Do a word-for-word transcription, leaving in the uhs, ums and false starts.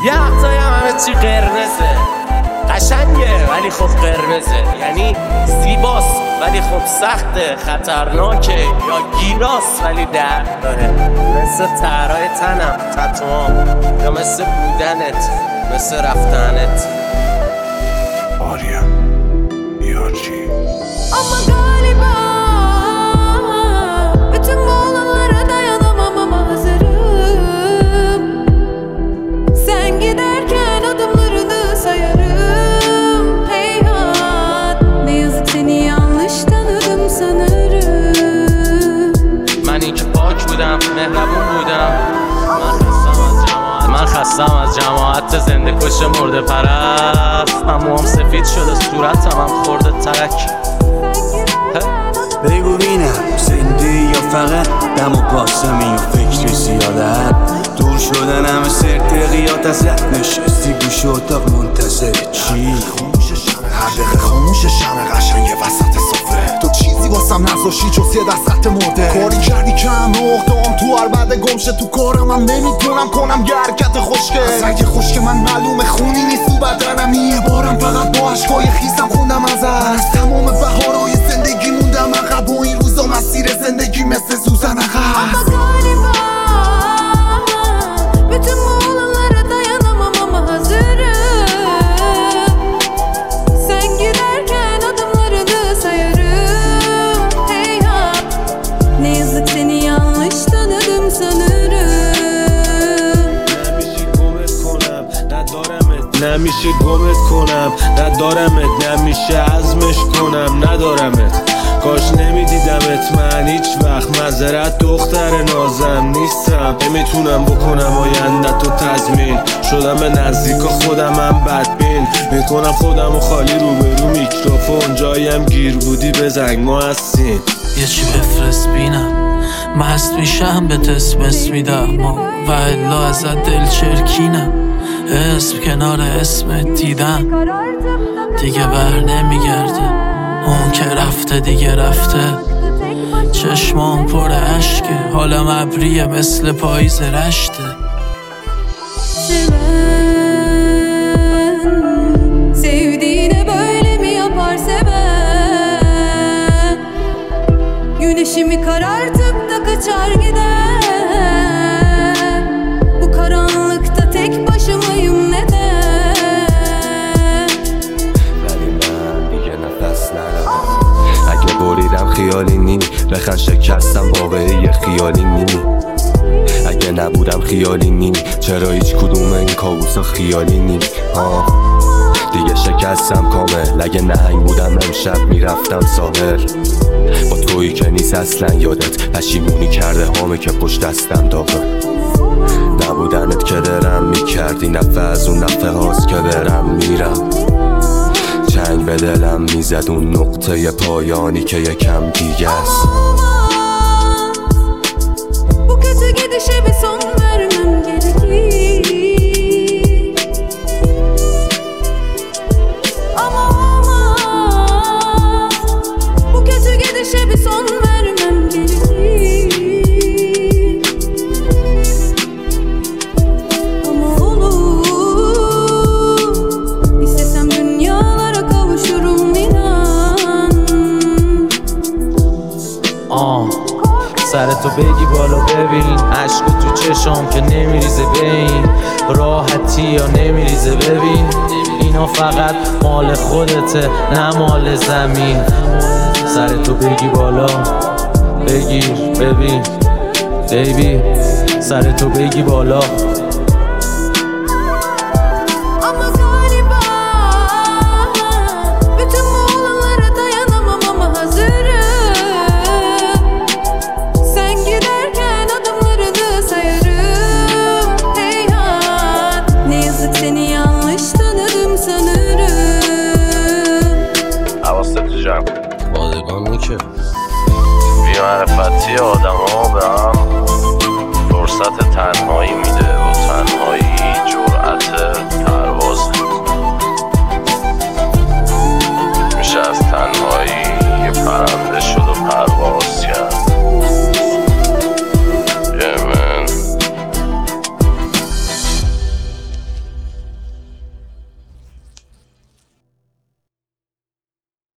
یه وقتایی هم همه چی قرمزه، قشنگه ولی خب قرمزه، یعنی زیباست ولی خب سخته، خطرناکه یا گیراست ولی درد داره، مثل طرای تنم، تتوام، یا مثل بودنت، مثل رفتنت. آریا یارجی Ama galiba bütün bu olanlara dayanamam ama hazırım. Sen giderken adımlarını sayarım. Heyhat, ne yazık seni yanlış tanıdım sanırım. من این که پاک بودم، مهربون بودم، من خستم از جماعت من خستم از جماعت زنده کش مرده پرست. من موام سفید شده، صورتم هم خورده ترک. بگو بینم زنده یا فقط دم و قاسمی و فکر زیادت دور شدن همه سرتقیات ازت نشستی گوش اتاق منتظر چی؟ هر دقیقه خاموش شمه قشنگه وسط صفره تو چیزی واسم نذاشی جز یه دستت مرده کاری کردی کم نقطه‌ام تو عربده گمشه تو کارم هم نمیتونم کنم یه حرکت خوشگه از رنگ خشک من معلومه خونی نیست تو بدنم یه بارم فقط با عشقای خیسم خوندم ازت از تمام بهارهای زندگی موندم عقب و این روزا مسیر زندگی مثل سوزن عقب Ama galiba bütün bu olanlara dayanamam ama hazırım. Sen giderken adımlarını sayarım. Heyhat, ne yazık seni yanlış tanıdım sanırım. نمیشه گمت کنم ندارمت، نمیشه عزمش کنم ندارمت. کاش نمیدیدمت من هیچ وقت، معذرت دختر نازم نیستم. نمیتونم بکنم آیندت رو تضمین، شدم به نزدیکا خودمم بدبین. میکنم خودم و خالی روبرو میکروفون، جایم گیر بودی بزنگ ما هستیم. یه چی بفرست بینم مست میشم به تسمس میدم و الا ازت دل چرکینم. اسم کنار اسمت دیدم دیگه بر نمیگرده، اون که رفته دیگه رفته. چشمام پر عشقه، حالم ابریه مثل پاییز رشته. Seven, sevdiğine böyle mi yapar seven? Güneşimi karartıp da kaçar gider. Bu karanlıkta tek başımayım neden? ولی من دیگه نفس ندارم. اگه بریدم خیالی نی، بخن شکستم واقعی خیالی نی. اگه نبودم خیالی نی، چرا هیچ کدوم این کابوسا خیالی نی؟ آه دیگه شکستم کامل. اگه نهنگ بودم امشب میرفتم ساحل. با تویی که نیست اصلا یادت، پشیمونی کرده هامه که پشت دستم داغه. نبودنت که درم میکردی، نفه از اون نفه هاست که برم میرم. چنگ به دلم میزد اون نقطه پایانی که یکم دیگه است. Bu kötü gidişe bir son vermem gerekir. Ama olmaz. Bu kötü gidişe bir son vermem gerekir. Ama olur. İstesem dünyalara kavuşurum inan. آه سر تو بگی بالا ببین، عشق تو چشام که نمیریزه به این راحتی یا نمیریزه. ببین اینا فقط مال خودته نه مال زمین. سر تو بگی بالا بگیر ببین بیبی، سر تو بگی بالا. Ama galiba bütün bu olanlara dayanamam ama hazırım. Sen giderken adımlarını sayarım. Heyhat, ne yazık seni yanlış tanıdım sanırım. حواست تو جمع بادگانی که بی‌معرفتی آدم ها به هم فرصت تنهایی